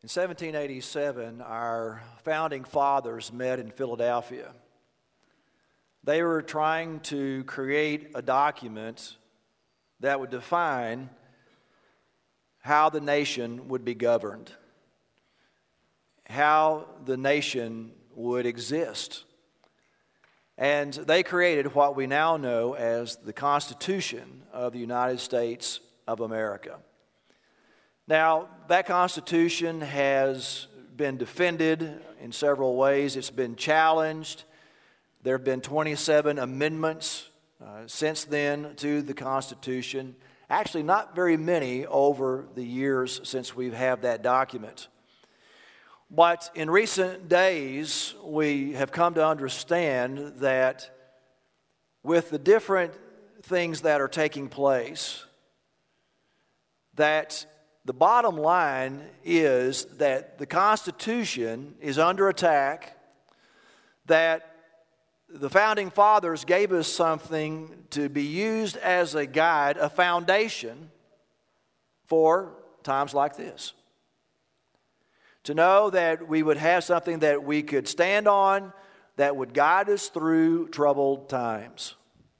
In 1787, our founding fathers met in Philadelphia. They were trying to create a document that would define how the nation would be governed, how the nation would exist. And they created what we now know as the Constitution of the United States of America. Now, that Constitution has been defended in several ways. It's been challenged. There have been 27 amendments since then to the Constitution. Actually, not very many over the years since we've had that document. But in recent days, we have come to understand that with the different things that are taking place, that the bottom line is that the Constitution is under attack, that the Founding Fathers gave us something to be used as a guide, a foundation for times like this. To know that we would have something that we could stand on that would guide us through troubled times.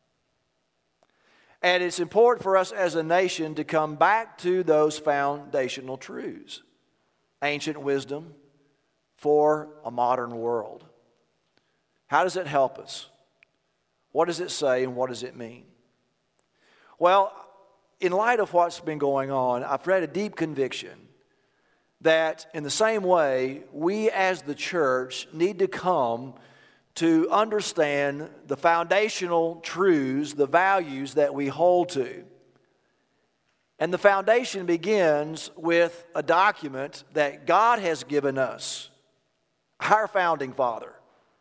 And it's important for us as a nation to come back to those foundational truths. Ancient wisdom for a modern world. How does it help us? What does it say and what does it mean? Well, in light of what's been going on, I've had a deep conviction that in the same way, we as the church need to come to understand the foundational truths, the values that we hold to. And the foundation begins with a document that God has given us, our founding father.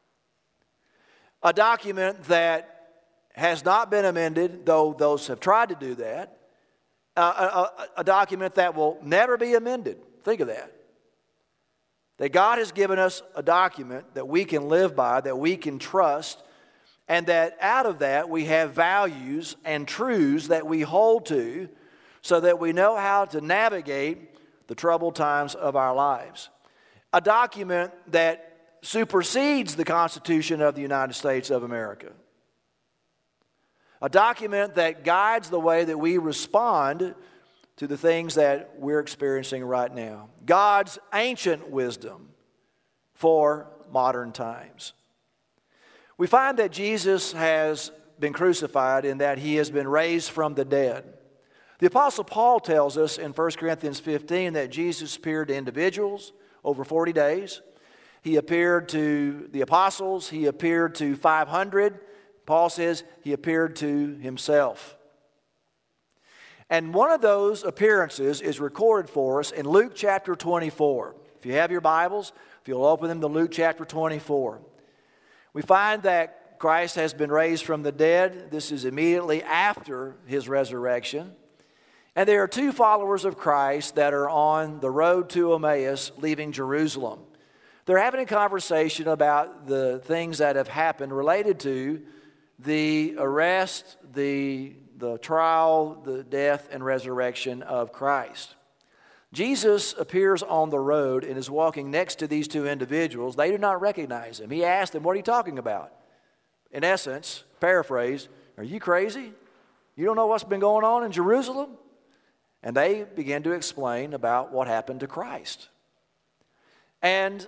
A document that has not been amended, though those have tried to do that. A document that will never be amended. Think of that. That God has given us a document that we can live by, that we can trust, and that out of that we have values and truths that we hold to so that we know how to navigate the troubled times of our lives. A document that supersedes the Constitution of the United States of America. A document that guides the way that we respond to the things that we're experiencing right now. God's ancient wisdom for modern times. We find that Jesus has been crucified in that he has been raised from the dead. The Apostle Paul tells us in 1 Corinthians 15 that Jesus appeared to individuals over 40 days. He appeared to the apostles. He appeared to 500. Paul says he appeared to himself. And one of those appearances is recorded for us in Luke chapter 24. If you have your Bibles, if you'll open them to Luke chapter 24. We find that Christ has been raised from the dead. This is immediately after his resurrection. And there are two followers of Christ that are on the road to Emmaus leaving Jerusalem. They're having a conversation about the things that have happened related to the arrest, the trial, the death, and resurrection of Christ. Jesus appears on the road and is walking next to these two individuals. They do not recognize him. He asked them, "What are you talking about?" In essence, paraphrase, "Are you crazy? You don't know what's been going on in Jerusalem?" And they begin to explain about what happened to Christ. And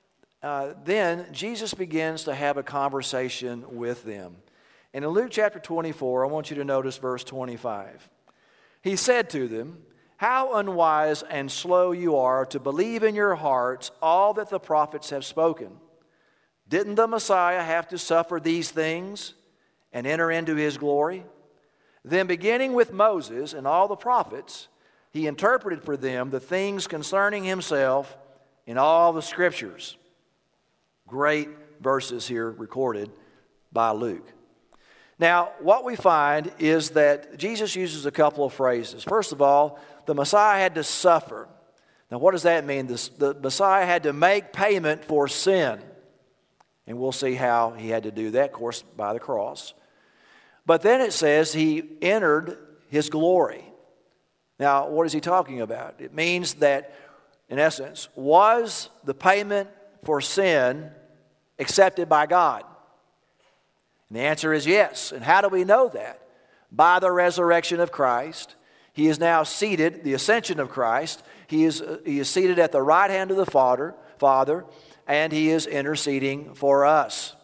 then Jesus begins to have a conversation with them. And in Luke chapter 24, I want you to notice verse 25. He said to them, "How unwise and slow you are to believe in your hearts all that the prophets have spoken. Didn't the Messiah have to suffer these things and enter into his glory?" Then beginning with Moses and all the prophets, he interpreted for them the things concerning himself in all the scriptures. Great verses here recorded by Luke. Now, what we find is that Jesus uses a couple of phrases. First of all, the Messiah had to suffer. Now, what does that mean? The Messiah had to make payment for sin. And we'll see how he had to do that, of course, by the cross. But then it says he entered his glory. Now, what is he talking about? It means that in essence, was the payment for sin accepted by God? And the answer is yes. And how do we know that? By the resurrection of Christ. He is now seated, the ascension of Christ. He is seated at the right hand of the Father, and He is interceding for us.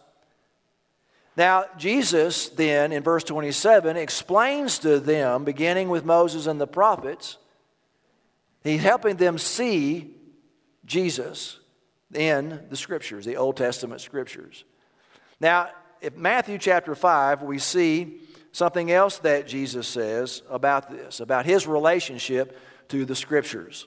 Now, Jesus then, in verse 27, explains to them, beginning with Moses and the prophets, He's helping them see Jesus in the Scriptures, the Old Testament Scriptures. Now, in Matthew chapter 5, we see something else that Jesus says about this, about His relationship to the Scriptures.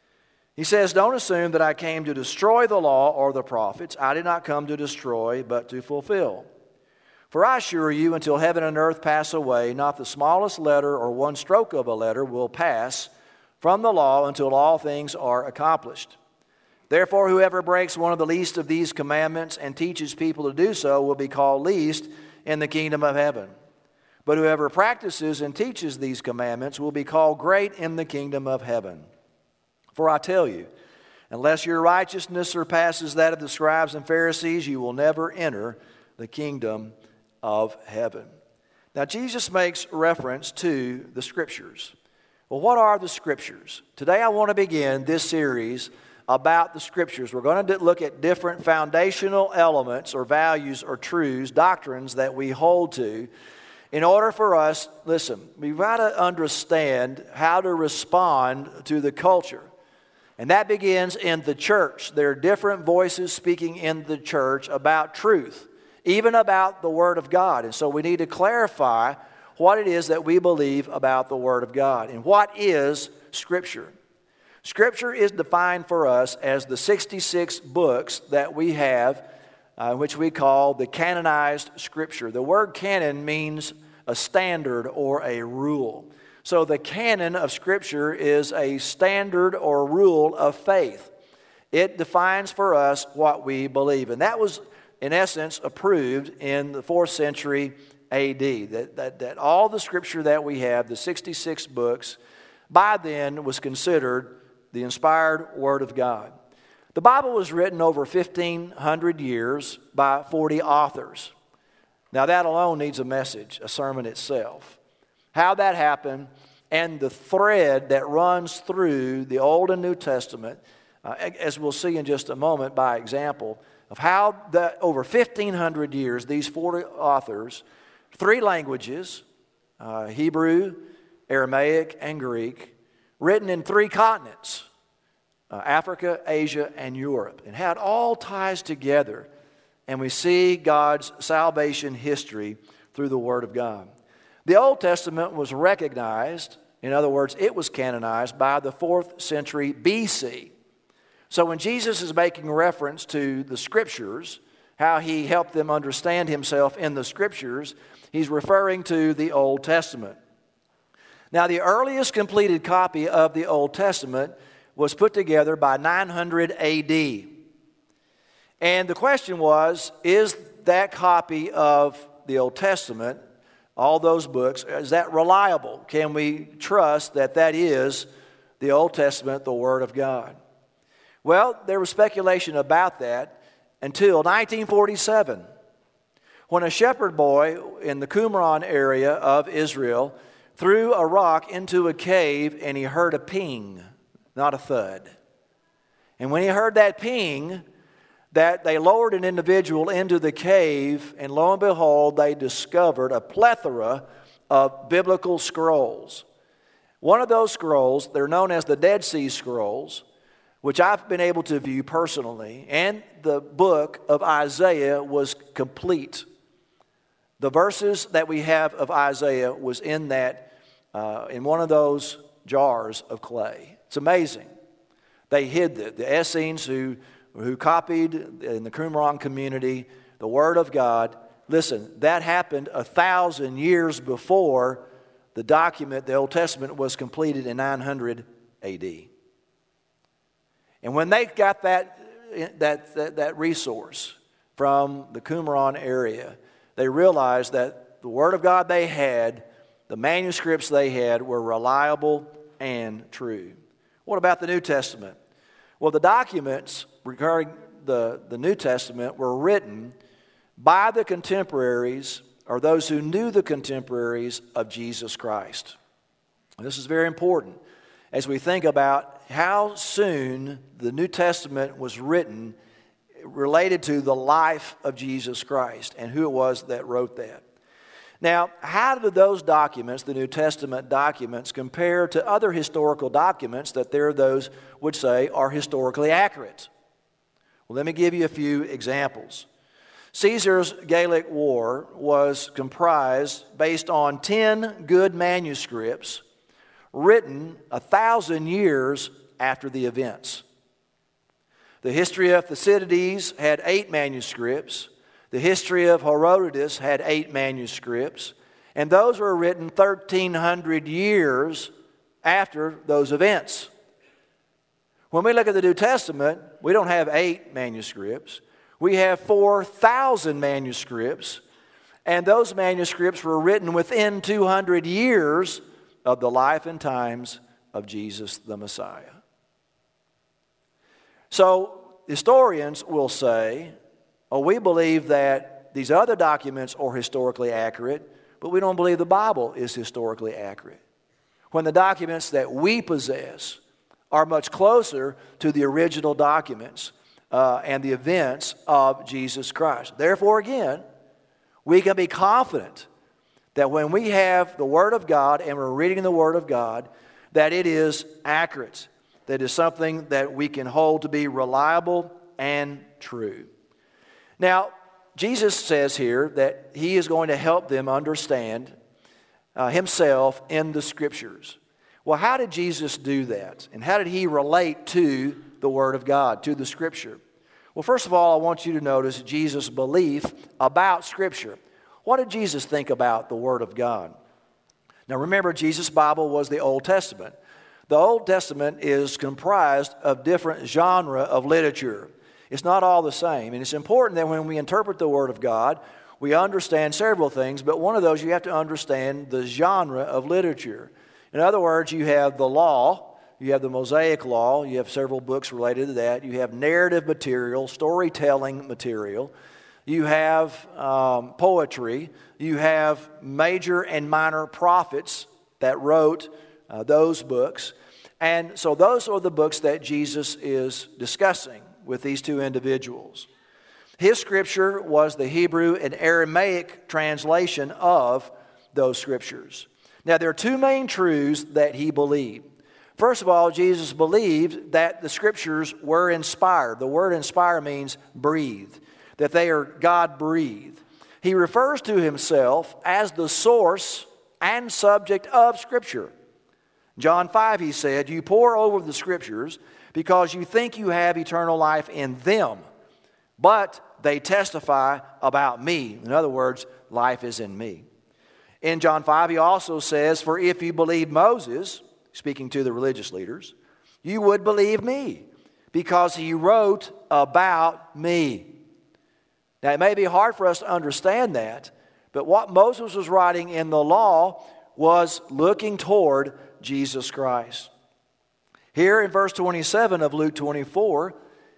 He says, "Don't assume that I came to destroy the law or the prophets. I did not come to destroy, but to fulfill. For I assure you, until heaven and earth pass away, not the smallest letter or one stroke of a letter will pass from the law until all things are accomplished. Therefore, whoever breaks one of the least of these commandments and teaches people to do so will be called least in the kingdom of heaven. But whoever practices and teaches these commandments will be called great in the kingdom of heaven. For I tell you, unless your righteousness surpasses that of the scribes and Pharisees, you will never enter the kingdom of heaven." Now, Jesus makes reference to the Scriptures. Well, what are the Scriptures? Today I want to begin this series about the Scriptures. We're going to look at different foundational elements or values or truths, doctrines that we hold to. In order for us, listen, we've got to understand how to respond to the culture. And that begins in the church. There are different voices speaking in the church about truth, even about the Word of God. And so we need to clarify what it is that we believe about the Word of God. And what is Scripture? Scripture is defined for us as the 66 books that we have, which we call the canonized Scripture. The word canon means a standard or a rule. So the canon of Scripture is a standard or rule of faith. It defines for us what we believe. And that was, in essence, approved in the 4th century A.D. That all the Scripture that we have, the 66 books, by then was considered the inspired Word of God. The Bible was written over 1,500 years by 40 authors. Now that alone needs a message, a sermon itself. How that happened and the thread that runs through the Old and New Testament, as we'll see in just a moment by example, of how that over 1,500 years, these 40 authors, 3 languages, Hebrew, Aramaic, and Greek, written in 3 continents, Africa, Asia, and Europe, and how it all ties together, and we see God's salvation history through the Word of God. The Old Testament was recognized, in other words, it was canonized by the 4th century BC. So when Jesus is making reference to the Scriptures, how He helped them understand Himself in the Scriptures, He's referring to the Old Testament. Now, the earliest completed copy of the Old Testament was put together by 900 A.D. And the question was, is that copy of the Old Testament, all those books, is that reliable? Can we trust that that is the Old Testament, the Word of God? Well, there was speculation about that until 1947, when a shepherd boy in the Qumran area of Israel threw a rock into a cave and he heard a ping, not a thud. And when he heard that ping, that they lowered an individual into the cave, and lo and behold, they discovered a plethora of biblical scrolls. One of those scrolls, they're known as the Dead Sea Scrolls, which I've been able to view personally, and the book of Isaiah was complete. The verses that we have of Isaiah was in that, in one of those jars of clay. It's amazing. They hid the Essenes who copied in the Qumran community the Word of God. Listen, that happened 1,000 years before the document, the Old Testament, was completed in 900 A.D. And when they got that resource from the Qumran area, they realized that the Word of God they had, the manuscripts they had, were reliable and true. What about the New Testament? Well, the documents regarding the New Testament were written by the contemporaries, or those who knew the contemporaries of Jesus Christ. And this is very important as we think about how soon the New Testament was written related to the life of Jesus Christ and who it was that wrote that. Now, how do those documents, the New Testament documents, compare to other historical documents that there are those would say are historically accurate? Well, let me give you a few examples. Caesar's Gallic War was comprised based on 10 good manuscripts written 1,000 years after the events. The history of Thucydides had 8 manuscripts. The history of Herodotus had 8 manuscripts. And those were written 1,300 years after those events. When we look at the New Testament, we don't have 8 manuscripts. We have 4,000 manuscripts. And those manuscripts were written within 200 years of the life and times of Jesus the Messiah. So historians will say, oh, we believe that these other documents are historically accurate, but we don't believe the Bible is historically accurate. When the documents that we possess are much closer to the original documents and the events of Jesus Christ. Therefore, again, we can be confident that when we have the Word of God and we're reading the Word of God, that it is accurate, that is something that we can hold to be reliable and true. Now, Jesus says here that He is going to help them understand Himself in the Scriptures. Well, how did Jesus do that? And how did He relate to the Word of God, to the Scripture? Well, first of all, I want you to notice Jesus' belief about Scripture. What did Jesus think about the Word of God? Now, remember, Jesus' Bible was the Old Testament. The Old Testament is comprised of different genre of literature. It's not all the same. And it's important that when we interpret the Word of God, we understand several things, but one of those you have to understand the genre of literature. In other words, you have the law, you have the Mosaic Law, you have several books related to that, you have narrative material, storytelling material, you have poetry, you have major and minor prophets that wrote those books. And so those are the books that Jesus is discussing with these two individuals. His scripture was the Hebrew and Aramaic translation of those scriptures. Now, there are two main truths that he believed. First of all, Jesus believed that the scriptures were inspired. The word inspire means breathed, that they are God-breathed. He refers to himself as the source and subject of Scripture. John 5, he said, "You pore over the Scriptures because you think you have eternal life in them, but they testify about me." In other words, life is in me. In John 5, he also says, "For if you believe Moses," speaking to the religious leaders, "you would believe me, because he wrote about me." Now, it may be hard for us to understand that, but what Moses was writing in the law was looking toward Jesus Christ. Here in verse 27 of Luke 24,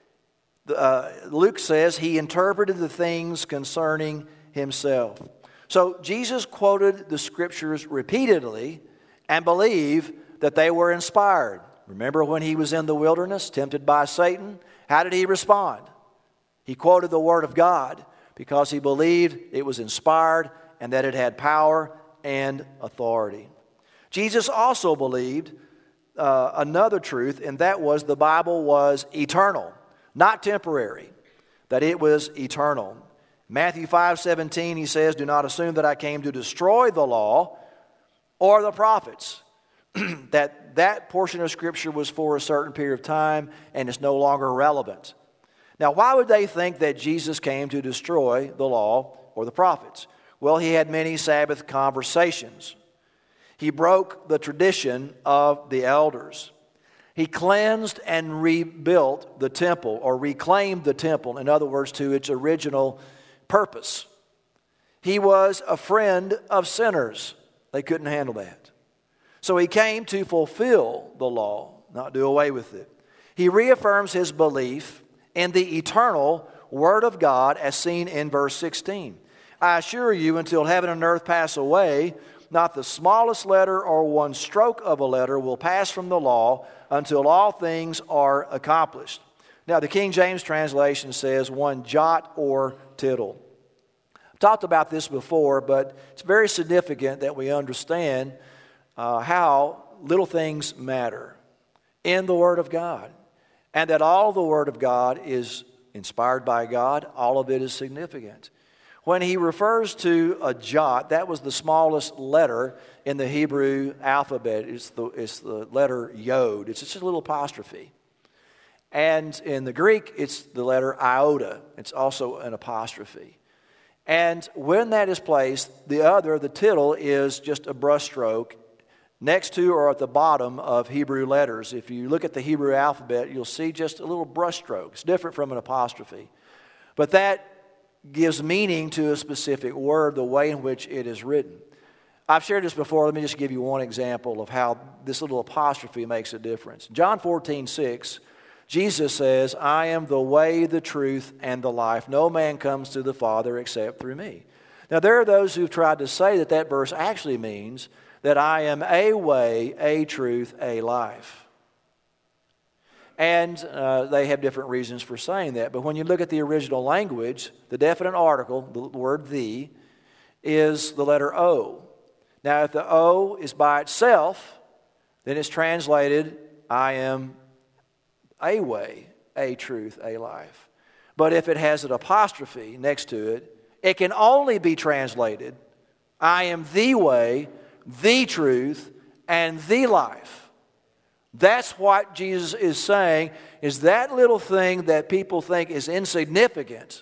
Luke says he interpreted the things concerning himself. So Jesus quoted the scriptures repeatedly and believed that they were inspired. Remember when he was in the wilderness, tempted by Satan? How did he respond? He quoted the Word of God because he believed it was inspired and that it had power and authority. Jesus also believed another truth, and that was the Bible was eternal, not temporary, that it was eternal. Matthew 5:17, he says, "Do not assume that I came to destroy the law or the prophets." that portion of Scripture was for a certain period of time and is no longer relevant. Now, why would they think that Jesus came to destroy the law or the prophets? Well, he had many Sabbath conversations. He broke the tradition of the elders. He cleansed and rebuilt the temple, or reclaimed the temple, in other words, to its original purpose. He was a friend of sinners. They couldn't handle that. So he came to fulfill the law, not do away with it. He reaffirms his belief in the eternal Word of God as seen in verse 16. I assure you, until heaven and earth pass away, not the smallest letter or one stroke of a letter will pass from the law until all things are accomplished. Now, the King James translation says one jot or tittle. I've talked about this before, but it's very significant that we understand how little things matter in the Word of God, and that all the Word of God is inspired by God. All of it is significant. When he refers to a jot, that was the smallest letter in the Hebrew alphabet. It's the letter yod. It's just a little apostrophe. And in the Greek, it's the letter iota. It's also an apostrophe. And when that is placed, the tittle, is just a brushstroke next to or at the bottom of Hebrew letters. If you look at the Hebrew alphabet, you'll see just a little brushstroke. It's different from an apostrophe. But that gives meaning to a specific word, the way in which it is written. I've shared this before. Let me just give you one example of how this little apostrophe makes a difference. John 14:6, Jesus says, I am the way, the truth, and the life. No man comes to the Father except through me. Now, there are those who've tried to say that that verse actually means that I am a way, a truth, a life. And they have different reasons for saying that. But when you look at the original language, the definite article, the word the, is the letter O. Now, if the O is by itself, then it's translated, I am a way, a truth, a life. But if it has an apostrophe next to it, it can only be translated, I am the way, the truth, and the life. That's what Jesus is saying, is that little thing that people think is insignificant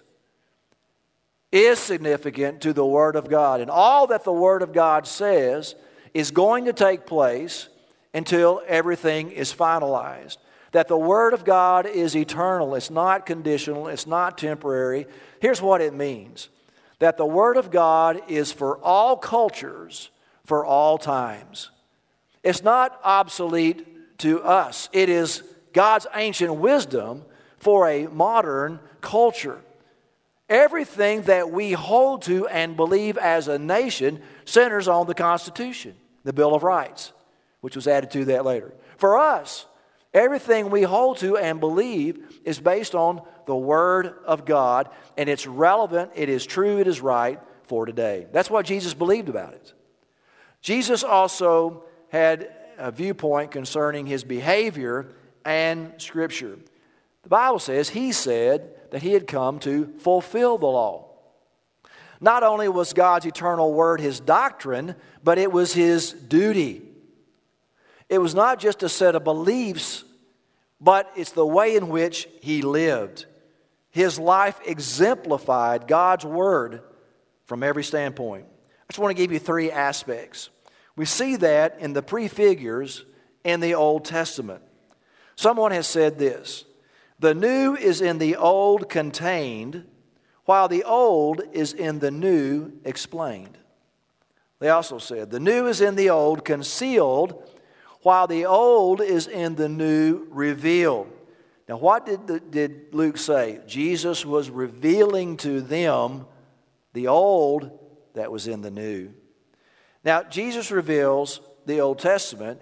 is significant to the Word of God. And all that the Word of God says is going to take place until everything is finalized. That the Word of God is eternal. It's not conditional. It's not temporary. Here's what it means. That the Word of God is for all cultures, for all times. It's not obsolete to us. It is God's ancient wisdom for a modern culture. Everything that we hold to and believe as a nation centers on the Constitution, the Bill of Rights, which was added to that later. For us, everything we hold to and believe is based on the Word of God, and it's relevant, it is true, it is right for today. That's what Jesus believed about it. Jesus also had a viewpoint concerning his behavior and Scripture. The Bible says he said that he had come to fulfill the law. Not only was God's eternal Word his doctrine, but it was his duty. It was not just a set of beliefs, but it's the way in which he lived. His life exemplified God's Word from every standpoint. I just want to give you three aspects. We see that in the prefigures in the Old Testament. Someone has said this, the new is in the old contained, while the old is in the new explained. They also said, the new is in the old concealed, while the old is in the new revealed. Now, what did Luke say? Jesus was revealing to them the old that was in the new. Now, Jesus reveals in the Old Testament,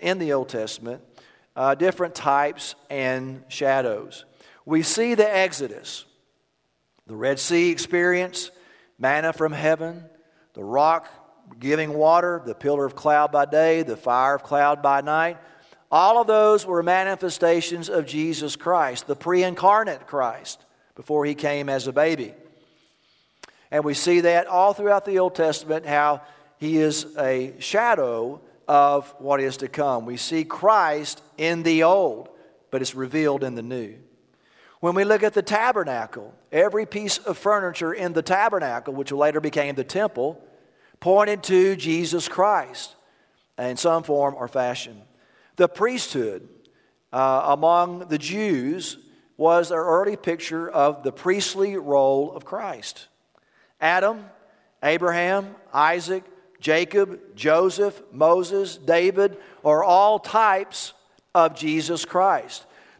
different types and shadows. We see the Exodus, the Red Sea experience, manna from heaven, the rock giving water, the pillar of cloud by day, the fire of cloud by night. All of those were manifestations of Jesus Christ, the pre-incarnate Christ, before he came as a baby. And we see that all throughout the Old Testament, how he is a shadow of what is to come. We see Christ in the old, but it's revealed in the new. When we look at the tabernacle, every piece of furniture in the tabernacle, which later became the temple, pointed to Jesus Christ in some form or fashion. The priesthood among the Jews was an early picture of the priestly role of Christ. Adam, Abraham, Isaac, Jacob, Joseph, Moses, David are all types of Jesus Christ.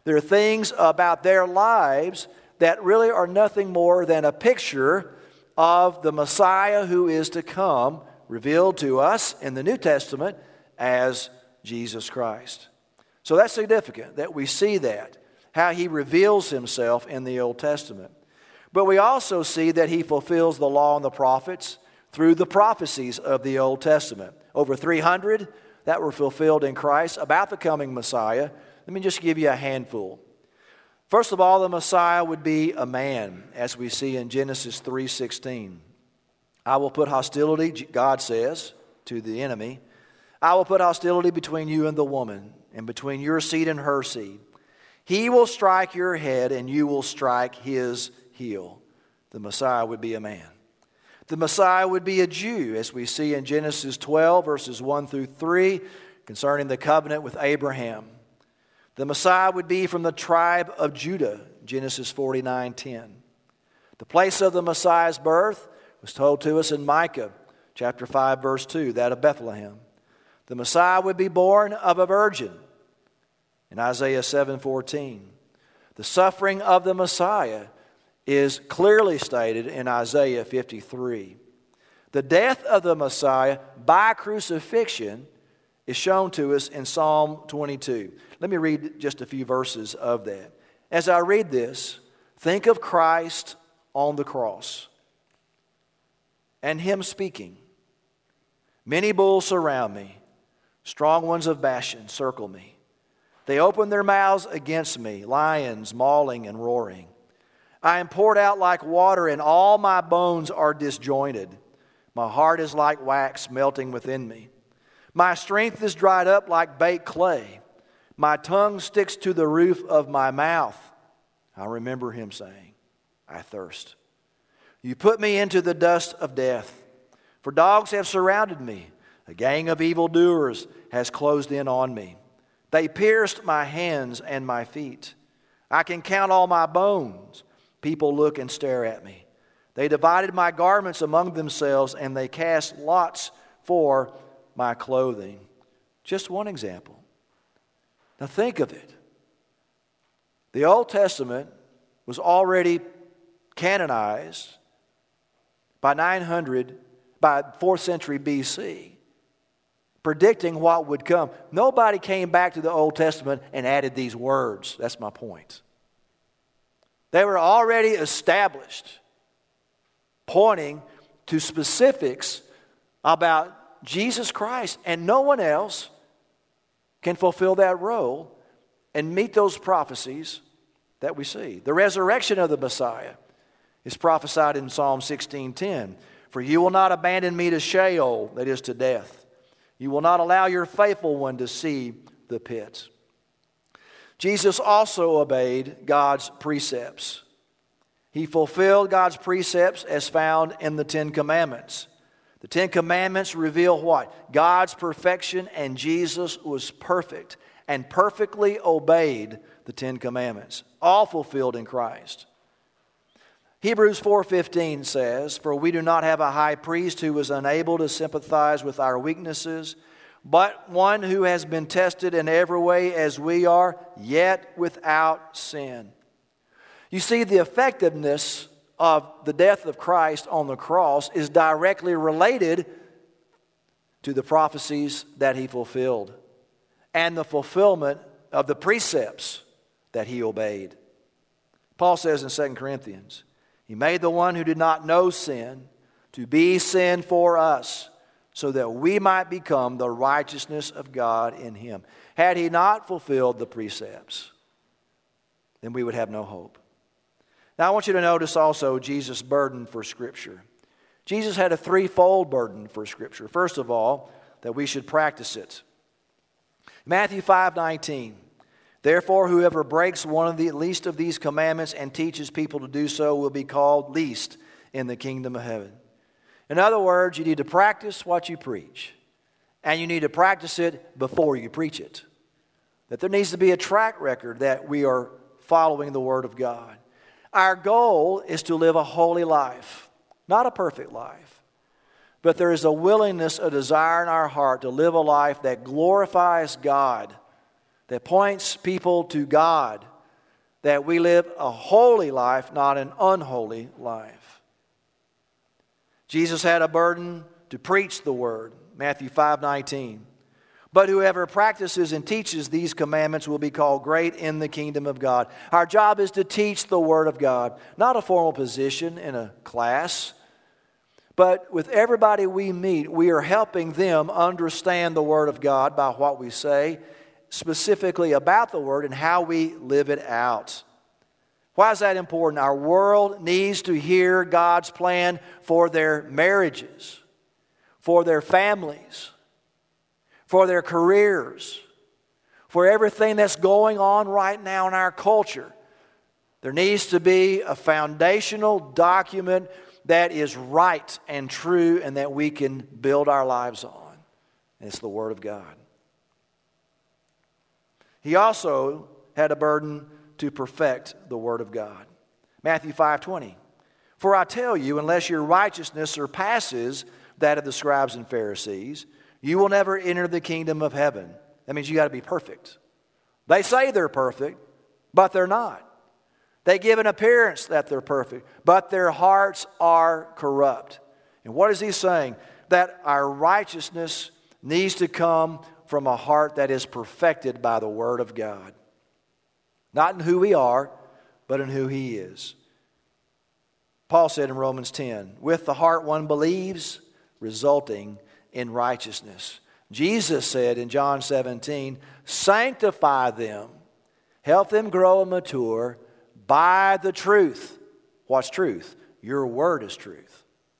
There are things about their lives that really are nothing more than a picture of the Messiah who is to come, revealed to us in the New Testament as Jesus Christ. So that's significant that we see that, how he reveals himself in the Old Testament. But we also see that he fulfills the law and the prophets through the prophecies of the Old Testament. Over 300 that were fulfilled in Christ about the coming Messiah. Let me just give you a handful. First of all, the Messiah would be a man, as we see in Genesis 3:16. I will put hostility, God says, to the enemy. I will put hostility between you and the woman, and between your seed and her seed. He will strike your head, and you will strike his heel. The Messiah would be a man. The Messiah would be a Jew, as we see in Genesis 12, verses 1 through 3, concerning the covenant with Abraham. The Messiah would be from the tribe of Judah, Genesis 49:10. The place of the Messiah's birth was told to us in Micah, chapter 5, verse 2, that of Bethlehem. The Messiah would be born of a virgin, in Isaiah 7:14. The suffering of the Messiah is clearly stated in Isaiah 53. The death of the Messiah by crucifixion is shown to us in Psalm 22. Let me read just a few verses of that. As I read this, think of Christ on the cross and him speaking. Many bulls surround me. Strong ones of Bashan circle me. They open their mouths against me, lions mauling and roaring. I am poured out like water, and all my bones are disjointed. My heart is like wax melting within me. My strength is dried up like baked clay. My tongue sticks to the roof of my mouth. I remember him saying, I thirst. You put me into the dust of death, for dogs have surrounded me. A gang of evildoers has closed in on me. They pierced my hands and my feet. I can count all my bones. People look and stare at me. They divided my garments among themselves, and they cast lots for my clothing. Just one example. Now think of it. The Old Testament was already canonized by 4th century BC, predicting what would come. Nobody came back to the Old Testament and added these words. That's my point. They were already established, pointing to specifics about Jesus Christ, and no one else can fulfill that role and meet those prophecies that we see. The resurrection of the Messiah is prophesied in Psalm 16:10. For you will not abandon me to Sheol, that is to death. You will not allow your faithful one to see the pit. Jesus also obeyed God's precepts. He fulfilled God's precepts as found in the Ten Commandments. The Ten Commandments reveal what? God's perfection, and Jesus was perfect and perfectly obeyed the Ten Commandments, all fulfilled in Christ. Hebrews 4:15 says, For we do not have a high priest who is unable to sympathize with our weaknesses, but one who has been tested in every way as we are, yet without sin. You see, the effectiveness of the death of Christ on the cross is directly related to the prophecies that he fulfilled and the fulfillment of the precepts that he obeyed. Paul says in 2 Corinthians, He made the one who did not know sin to be sin for us, so that we might become the righteousness of God in him. Had he not fulfilled the precepts, then we would have no hope. Now I want you to notice also Jesus' burden for Scripture. Jesus had a threefold burden for Scripture. First of all, that we should practice it. Matthew 5:19. Therefore, whoever breaks one of the least of these commandments and teaches people to do so will be called least in the kingdom of heaven. In other words, you need to practice what you preach, and you need to practice it before you preach it. That there needs to be a track record that we are following the Word of God. Our goal is to live a holy life, not a perfect life. But there is a willingness, a desire in our heart to live a life that glorifies God, that points people to God, that we live a holy life, not an unholy life. Jesus had a burden to preach the word, Matthew 5:19. But whoever practices and teaches these commandments will be called great in the kingdom of God. Our job is to teach the Word of God, not a formal position in a class, but with everybody we meet, we are helping them understand the Word of God by what we say, specifically about the Word and how we live it out. Why is that important? Our world needs to hear God's plan for their marriages, for their families, for their careers, for everything that's going on right now in our culture. There needs to be a foundational document that is right and true and that we can build our lives on. And it's the Word of God. He also had a burden to perfect the Word of God. Matthew 5:20. For I tell you, unless your righteousness surpasses that of the scribes and Pharisees, you will never enter the kingdom of heaven. That means you got to be perfect. They say they're perfect, but they're not. They give an appearance that they're perfect, but their hearts are corrupt. And what is he saying? That our righteousness needs to come from a heart that is perfected by the Word of God. Not in who we are, but in who He is. Paul said in Romans 10, with the heart one believes, resulting in righteousness. Jesus said in John 17, sanctify them, help them grow and mature by the truth. What's truth? Your word is truth.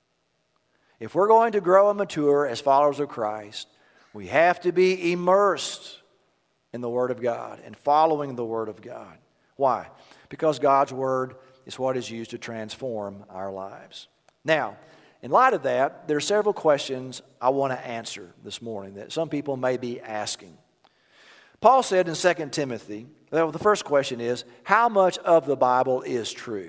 If we're going to grow and mature as followers of Christ, we have to be immersed in the Word of God and following the Word of God. Why? Because God's Word is what is used to transform our lives. Now, in light of that, there are several questions I want to answer this morning that some people may be asking. Paul said in 2 Timothy, well, the first question is, how much of the Bible is true?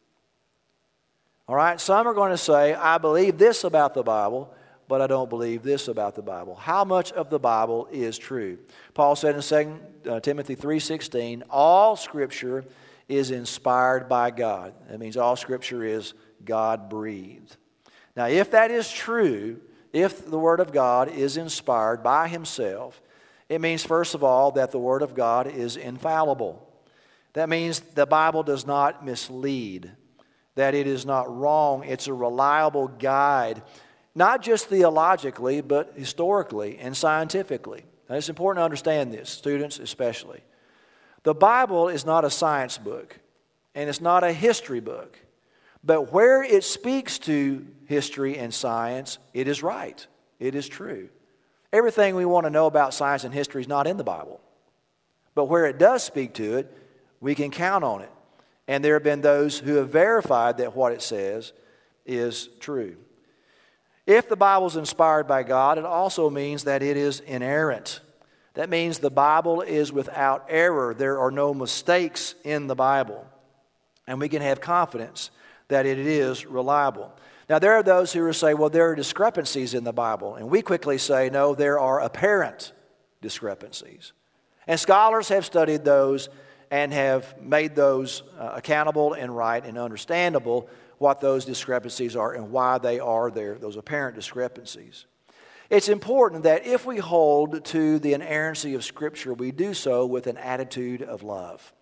All right, some are going to say, I believe this about the Bible, but I don't believe this about the Bible. How much of the Bible is true? Paul said in 2 Timothy 3:16, all Scripture is inspired by God. That means all Scripture is God-breathed. Now, if that is true, if the Word of God is inspired by Himself, it means, first of all, that the Word of God is infallible. That means the Bible does not mislead, that it is not wrong. It's a reliable guide, not just theologically, but historically and scientifically. Now, it's important to understand this, students especially. The Bible is not a science book, and it's not a history book. But where it speaks to history and science, it is right. It is true. Everything we want to know about science and history is not in the Bible. But where it does speak to it, we can count on it. And there have been those who have verified that what it says is true. If the Bible is inspired by God, it also means that it is inerrant. That means the Bible is without error. There are no mistakes in the Bible. And we can have confidence that it is reliable. Now, there are those who will say, well, there are discrepancies in the Bible. And we quickly say, no, there are apparent discrepancies. And scholars have studied those and have made those accountable and right and understandable what those discrepancies are and why they are there, those apparent discrepancies. It's important that if we hold to the inerrancy of Scripture, we do so with an attitude of love.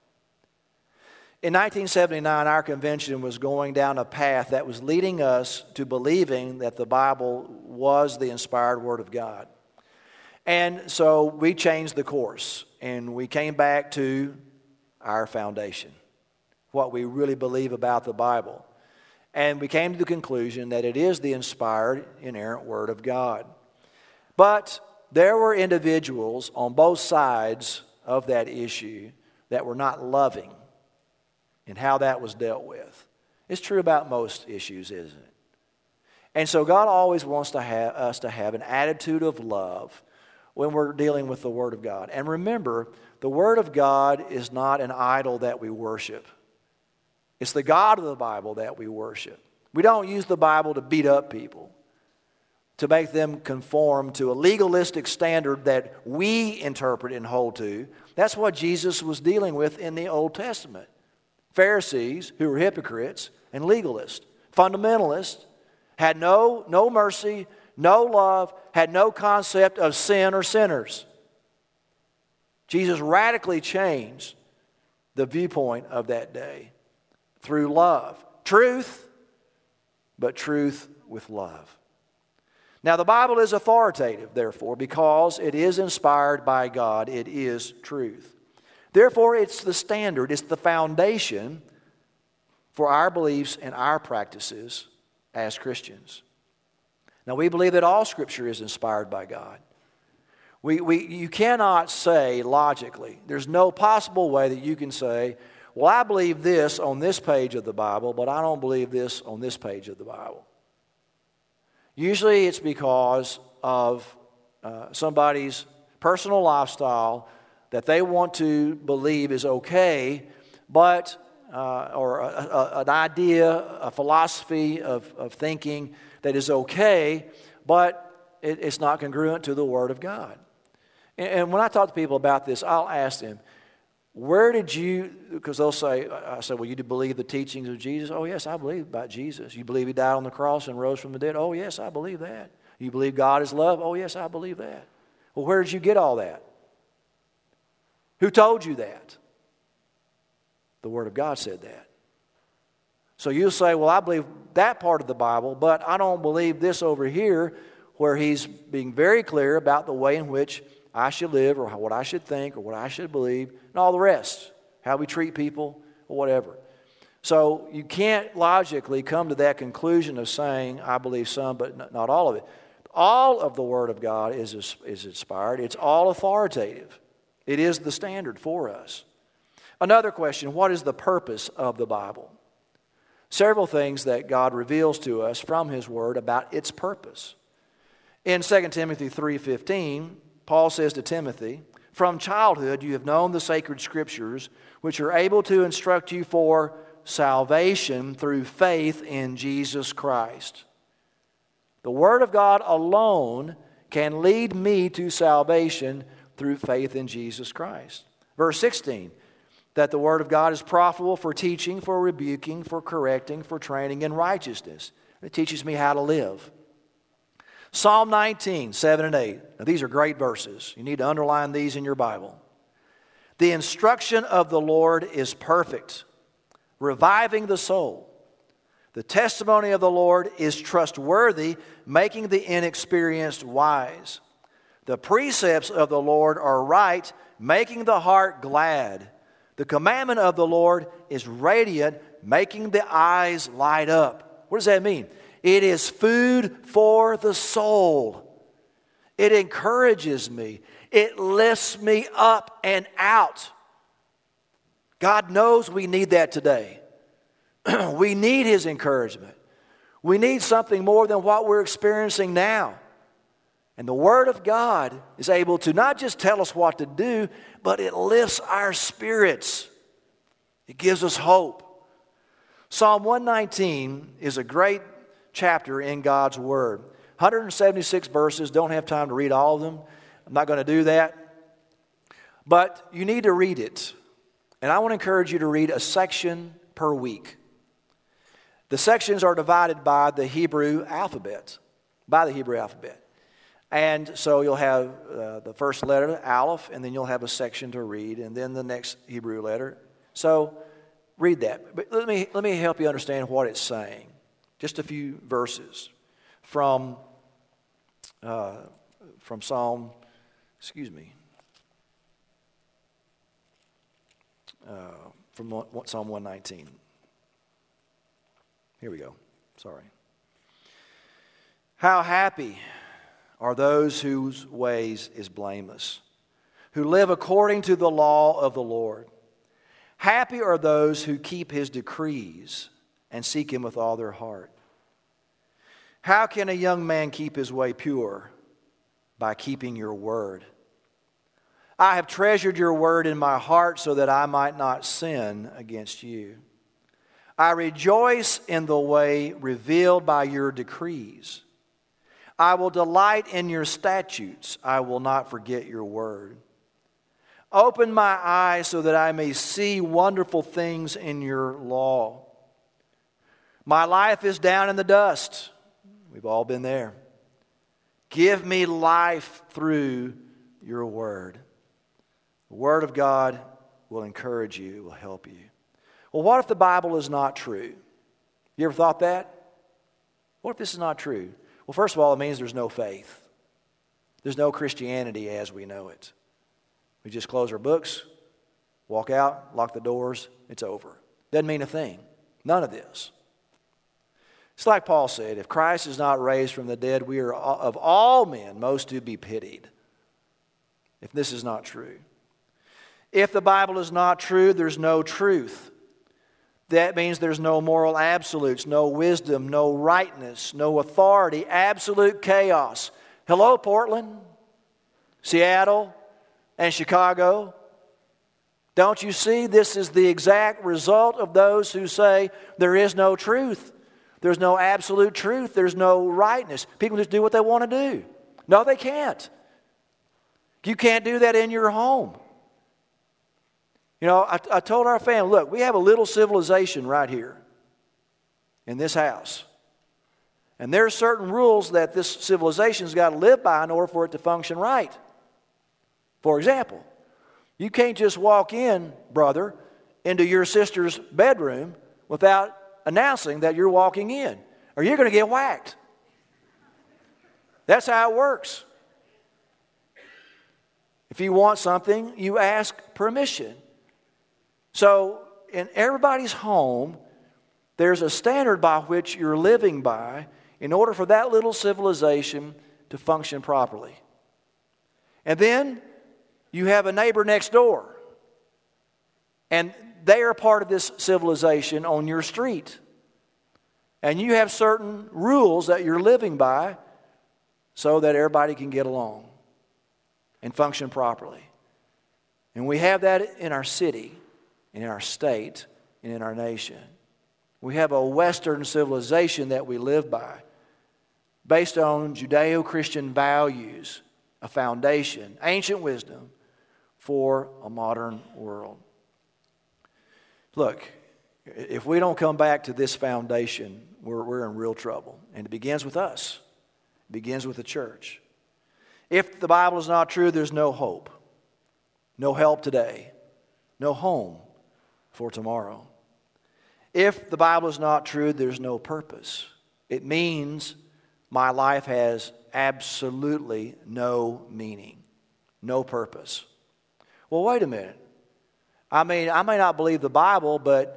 In 1979, our convention was going down a path that was leading us to believing that the Bible was the inspired Word of God. And so we changed the course, and we came back to our foundation, what we really believe about the Bible. And we came to the conclusion that it is the inspired, inerrant Word of God. But there were individuals on both sides of that issue that were not loving in how that was dealt with. It's true about most issues, isn't it? And so God always wants to have us to have an attitude of love when we're dealing with the Word of God. And remember, the Word of God is not an idol that we worship. It's the God of the Bible that we worship. We don't use the Bible to beat up people, to make them conform to a legalistic standard that we interpret and hold to. That's what Jesus was dealing with in the Old Testament. Pharisees, who were hypocrites and legalists, fundamentalists, had no mercy, no love, had no concept of sin or sinners. Jesus radically changed the viewpoint of that day through love. Truth, but truth with love. Now, the Bible is authoritative, therefore, because it is inspired by God. It is truth. Therefore, it's the standard, it's the foundation for our beliefs and our practices as Christians. Now, we believe that all Scripture is inspired by God. You cannot say logically, there's no possible way that you can say, well, I believe this on this page of the Bible, but I don't believe this on this page of the Bible. Usually it's because of somebody's personal lifestyle that they want to believe is okay, but or an idea, a philosophy of thinking that is okay, but it's not congruent to the Word of God. And when I talk to people about this, I'll ask them, where did you, because they'll say, I say, well, you do believe the teachings of Jesus? Oh, yes, I believe about Jesus. You believe He died on the cross and rose from the dead? Oh, yes, I believe that. You believe God is love? Oh, yes, I believe that. Well, where did you get all that? Who told you that? The Word of God said that. So you'll say, well, I believe that part of the Bible, but I don't believe this over here where He's being very clear about the way in which I should live or what I should think or what I should believe and all the rest, how we treat people or whatever. So you can't logically come to that conclusion of saying, I believe some, but not all of it. All of the Word of God is inspired. It's all authoritative. It is the standard for us. Another question, what is the purpose of the Bible? Several things that God reveals to us from His Word about its purpose. In 2 Timothy 3:15, Paul says to Timothy, from childhood you have known the sacred Scriptures, which are able to instruct you for salvation through faith in Jesus Christ. The Word of God alone can lead me to salvation through faith in Jesus Christ. Verse 16, that the Word of God is profitable for teaching, for rebuking, for correcting, for training in righteousness. It teaches me how to live. Psalm 19, 7 and 8. Now these are great verses. You need to underline these in your Bible. The instruction of the Lord is perfect, reviving the soul. The testimony of the Lord is trustworthy, making the inexperienced wise. The precepts of the Lord are right, making the heart glad. The commandment of the Lord is radiant, making the eyes light up. What does that mean? It is food for the soul. It encourages me. It lifts me up and out. God knows we need that today. We need His encouragement. We need something more than what we're experiencing now. And the Word of God is able to not just tell us what to do, but it lifts our spirits. It gives us hope. Psalm 119 is a great chapter in God's Word. 176 verses, don't have time to read all of them. I'm not going to do that. But you need to read it. And I want to encourage you to read a section per week. The sections are divided by the Hebrew alphabet. And so you'll have the first letter, Aleph, and then you'll have a section to read, and then the next Hebrew letter. So read that. But let me help you understand what it's saying. Just a few verses from Psalm, from Psalm 119. Here we go. Sorry. How happy are those whose ways is blameless, who live according to the law of the Lord. Happy are those who keep His decrees and seek Him with all their heart. How can a young man keep his way pure? By keeping your word. I have treasured your word in my heart so that I might not sin against you. I rejoice in the way revealed by your decrees. I will delight in your statutes. I will not forget your word. Open my eyes so that I may see wonderful things in your law. My life is down in the dust. We've all been there. Give me life through your word. The word of God will encourage you, will help you. Well, what if the Bible is not true? You ever thought that? What if this is not true? Well, first of all, it means there's no faith. There's no Christianity as we know it. We just close our books, walk out, lock the doors, it's over. Doesn't mean a thing. None of this. It's like Paul said, if Christ is not raised from the dead, we are of all men most to be pitied. If this is not true. If the Bible is not true, there's no truth. That means there's no moral absolutes, no wisdom, no rightness, no authority, absolute chaos. Hello, Portland, Seattle, and Chicago. Don't you see this is the exact result of those who say there is no truth. There's no absolute truth. There's no rightness. People just do what they want to do. No, they can't. You can't do that in your home. You know, I told our family, look, we have a little civilization right here in this house. And there are certain rules that this civilization's got to live by in order for it to function right. For example, you can't just walk in, brother, into your sister's bedroom without announcing that you're walking in, or you're going to get whacked. That's how it works. If you want something, you ask permission. So in everybody's home, there's a standard by which you're living by in order for that little civilization to function properly. And then you have a neighbor next door, and they are part of this civilization on your street. And you have certain rules that you're living by so that everybody can get along and function properly. And we have that in our city, in our state, and in our nation. We have a Western civilization that we live by based on Judeo-Christian values, a foundation, ancient wisdom for a modern world. Look, if we don't come back to this foundation, we're in real trouble. And it begins with us. It begins with the church. If the Bible is not true, there's no hope. No help today. No home for tomorrow. If the Bible is not true, there's no purpose. It means my life has absolutely no meaning. No purpose. Well, wait a minute. I mean, I may not believe the Bible, but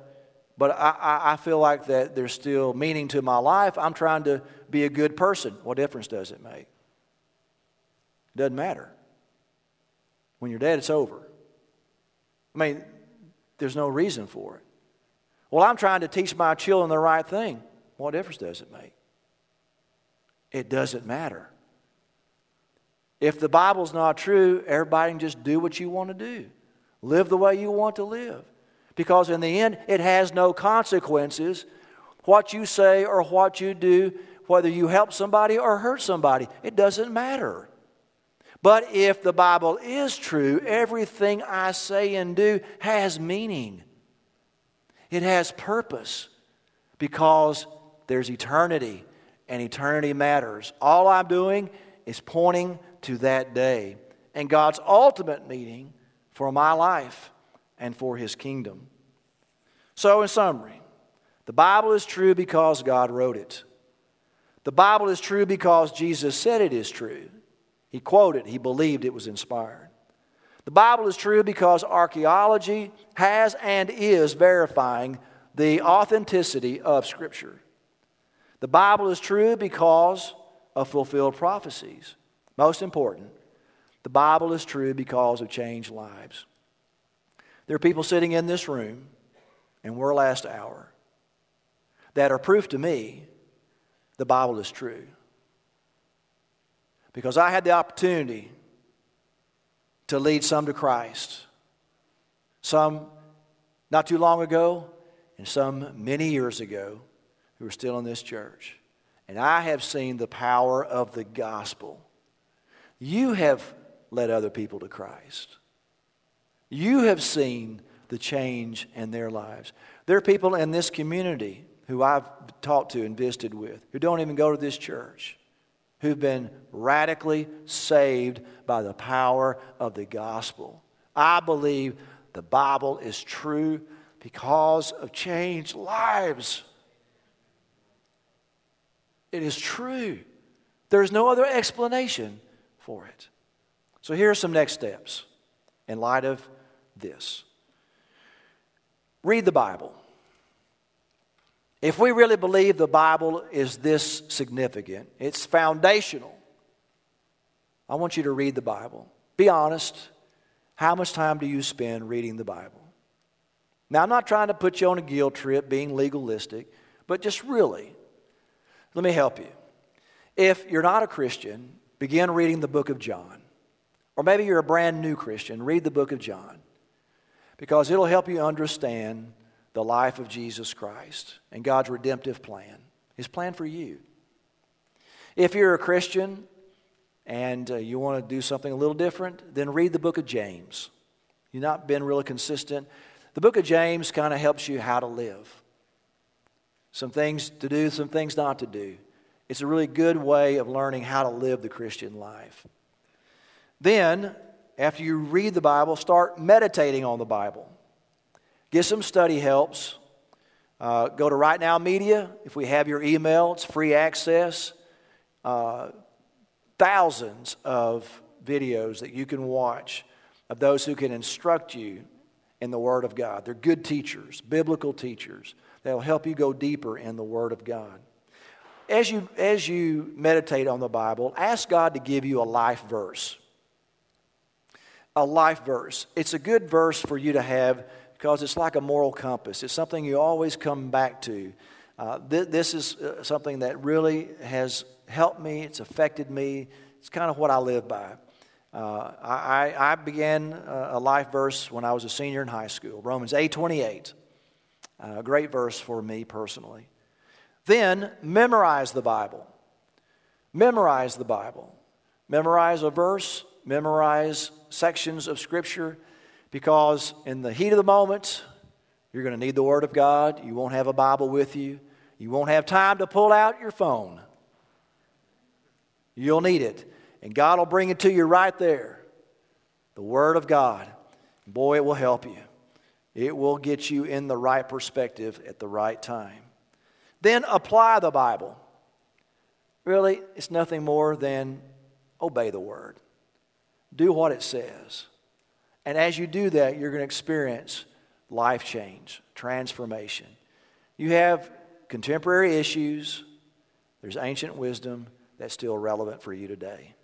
I feel like that there's still meaning to my life. I'm trying to be a good person. What difference does it make? It doesn't matter. When you're dead, it's over. I mean, there's no reason for it. Well, I'm trying to teach my children the right thing. What difference does it make? It doesn't matter. If the Bible's not true, everybody can just do what you want to do. Live the way you want to live. Because in the end, it has no consequences. What you say or what you do, whether you help somebody or hurt somebody, it doesn't matter. But if the Bible is true, everything I say and do has meaning. It has purpose because there's eternity, and eternity matters. All I'm doing is pointing to that day and God's ultimate meaning for my life and for His kingdom. So in summary, the Bible is true because God wrote it. The Bible is true because Jesus said it is true. He quoted, he believed it was inspired. The Bible is true because archaeology has and is verifying the authenticity of Scripture. The Bible is true because of fulfilled prophecies. Most important, the Bible is true because of changed lives. There are people sitting in this room, and we're last hour, that are proof to me the Bible is true. Because I had the opportunity to lead some to Christ. Some not too long ago, and some many years ago, who are still in this church. And I have seen the power of the gospel. You have led other people to Christ. You have seen the change in their lives. There are people in this community who I've talked to and visited with who don't even go to this church, who've been radically saved by the power of the gospel. I believe the Bible is true because of changed lives. It is true. There's no other explanation for it. So here are some next steps in light of this. Read the Bible. If we really believe the Bible is this significant, it's foundational, I want you to read the Bible. Be honest. How much time do you spend reading the Bible? Now, I'm not trying to put you on a guilt trip being legalistic, but just really, let me help you. If you're not a Christian, begin reading the book of John. Or maybe you're a brand new Christian, read the book of John. Because it'll help you understand the life of Jesus Christ and God's redemptive plan, His plan for you. If you're a Christian and you want to do something a little different, then read the book of James. You've not been really consistent. The book of James kind of helps you how to live. Some things to do, some things not to do. It's a really good way of learning how to live the Christian life. Then, after you read the Bible, start meditating on the Bible. Get some study helps. Go to Right Now Media. If we have your email, it's free access. Thousands of videos that you can watch of those who can instruct you in the Word of God. They're good teachers, biblical teachers. They'll help you go deeper in the Word of God. As you meditate on the Bible, ask God to give you a life verse. A life verse. It's a good verse for you to have because it's like a moral compass. It's something you always come back to. This is something that really has helped me. It's affected me. It's kind of what I live by. I began a life verse when I was a senior in high school. Romans 8:28. A great verse for me personally. Then memorize the Bible. Memorize the Bible. Memorize a verse. Memorize sections of Scripture, because in the heat of the moment, you're going to need the Word of God. You won't have a Bible with you. You won't have time to pull out your phone. You'll need it. And God will bring it to you right there. The Word of God. Boy, it will help you. It will get you in the right perspective at the right time. Then apply the Bible. Really, it's nothing more than obey the Word. Do what it says. And as you do that, you're going to experience life change, transformation. You have contemporary issues. There's ancient wisdom that's still relevant for you today.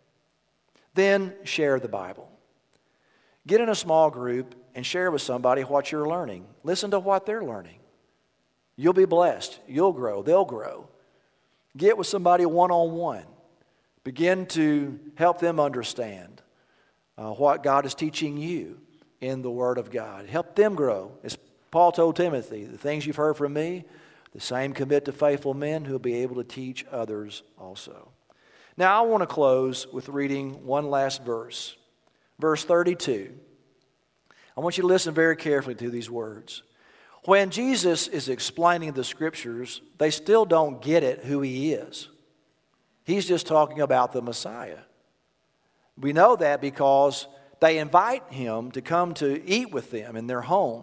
Then share the Bible. Get in a small group and share with somebody what you're learning. Listen to what they're learning. You'll be blessed. You'll grow. They'll grow. Get with somebody one-on-one. Begin to help them understand what God is teaching you in the Word of God. Help them grow. As Paul told Timothy, the things you've heard from me, the same commit to faithful men who will be able to teach others also. Now I want to close with reading one last verse. Verse 32. I want you to listen very carefully to these words. When Jesus is explaining the Scriptures, they still don't get it who He is. He's just talking about the Messiah. We know that because they invite Him to come to eat with them in their home.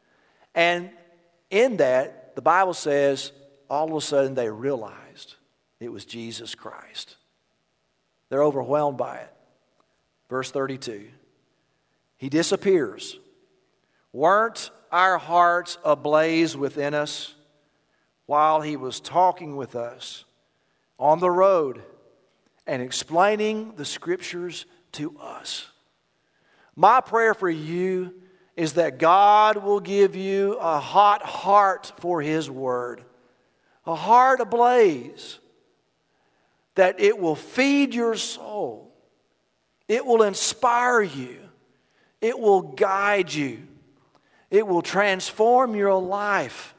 And in that, the Bible says, all of a sudden they realized it was Jesus Christ. They're overwhelmed by it. Verse 32. He disappears. Weren't our hearts ablaze within us while He was talking with us on the road and explaining the Scriptures to us? My prayer for you is that God will give you a hot heart for His Word, a heart ablaze, that it will feed your soul, it will inspire you, it will guide you, it will transform your life.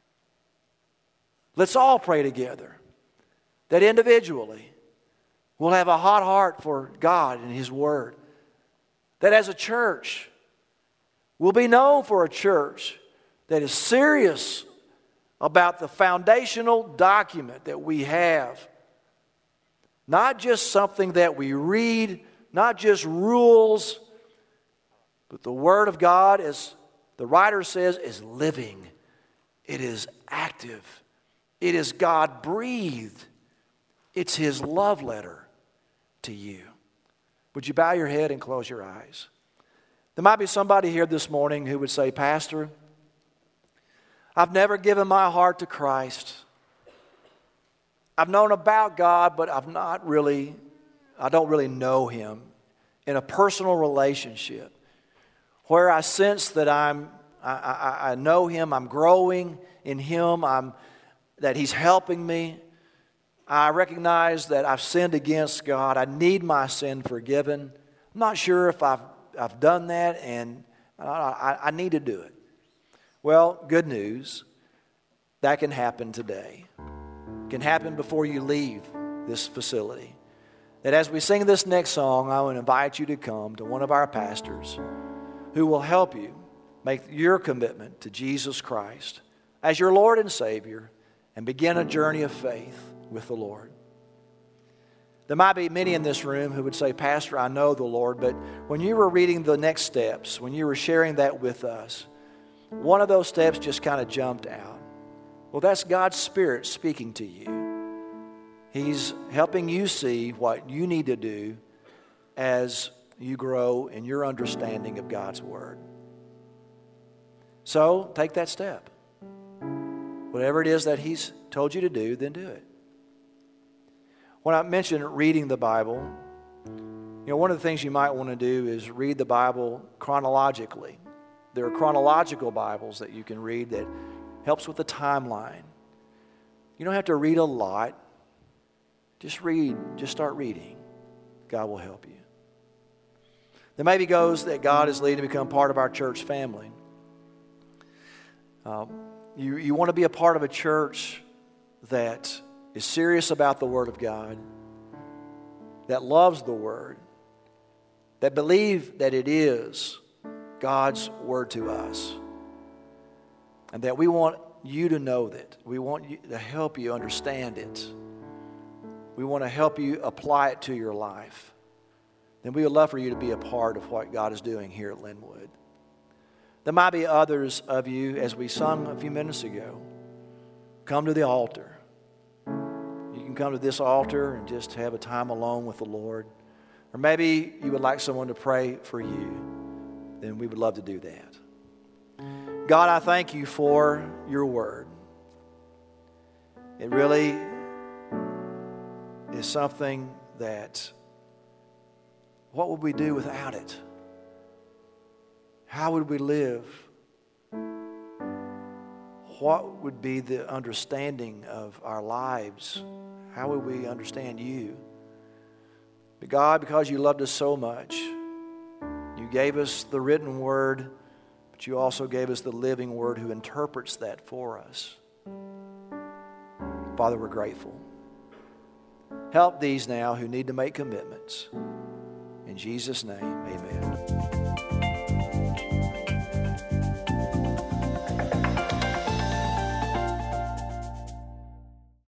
Let's all pray together that individually we'll have a hot heart for God and His Word. That as a church, We'll be known for a church that is serious about the foundational document that we have. Not just something that we read, not just rules, but the Word of God, as the writer says, is living. It is active. It is God-breathed. It's His love letter to you. Would you bow your head and close your eyes? There might be somebody here this morning who would say, Pastor, I've never given my heart to Christ. I've known about God, but I don't really know Him in a personal relationship where I sense that I know Him, I'm growing in Him, that He's helping me. I recognize that I've sinned against God. I need my sin forgiven. I'm not sure if I've done that, and I need to do it. Well, good news. That can happen today. It can happen before you leave this facility. That as we sing this next song, I would invite you to come to one of our pastors who will help you make your commitment to Jesus Christ as your Lord and Savior and begin a journey of faith with the Lord. There might be many in this room who would say, Pastor, I know the Lord, but when you were reading the next steps, when you were sharing that with us, one of those steps just kind of jumped out. Well, that's God's Spirit speaking to you. He's helping you see what you need to do as you grow in your understanding of God's Word. So, take that step. Whatever it is that He's told you to do, then do it. When I mentioned reading the Bible, one of the things you might want to do is read the Bible chronologically. There are chronological Bibles that you can read that helps with the timeline. You don't have to read a lot. Just read. Just start reading. God will help you. There may be those that God is leading to become part of our church family. You want to be a part of a church that is serious about the Word of God, that loves the Word, that believe that it is God's Word to us, and that we want you to know that. We want you to help you understand it. We want to help you apply it to your life. Then we would love for you to be a part of what God is doing here at Linwood. There might be others of you, as we sung a few minutes ago, come to the altar. You can come to this altar and just have a time alone with the Lord. Or maybe you would like someone to pray for you. Then we would love to do that. God, I thank you for your Word. It really is something that, what would we do without it? How would we live? What would be the understanding of our lives? How would we understand you? But God, because you loved us so much, you gave us the written Word, but you also gave us the living Word who interprets that for us. Father, we're grateful. Help these now who need to make commitments. In Jesus' name, amen.